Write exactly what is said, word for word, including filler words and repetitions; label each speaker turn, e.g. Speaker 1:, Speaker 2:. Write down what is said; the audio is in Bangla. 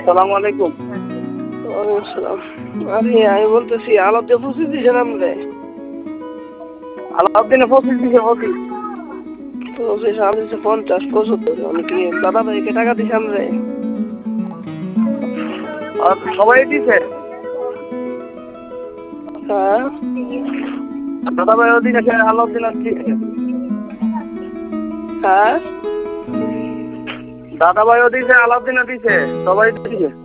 Speaker 1: সালামু আলাইকুম। ওয়ালাইকুম আসসালাম। আরে আমি বলতেছি আলাদা পঁচিশ দিছেন আপনি? আলাউদ্দিনে পঁচিশ দিছে পঁচিশ। পঁচিশ আমি দিচ্ছি পঞ্চাশ পঁচাত্তর। আমি কি দাদা ভাইকে টাকা দিছেন রে? আর সবাই দিছে? হ্যাঁ দাদা ভাইও দিয়েছে আলাউদ্দিন দিয়েছে। হ্যাঁ দাদা ভাইও দিয়েছে আলাউদ্দিনও দিয়েছে সবাই দিয়েছে।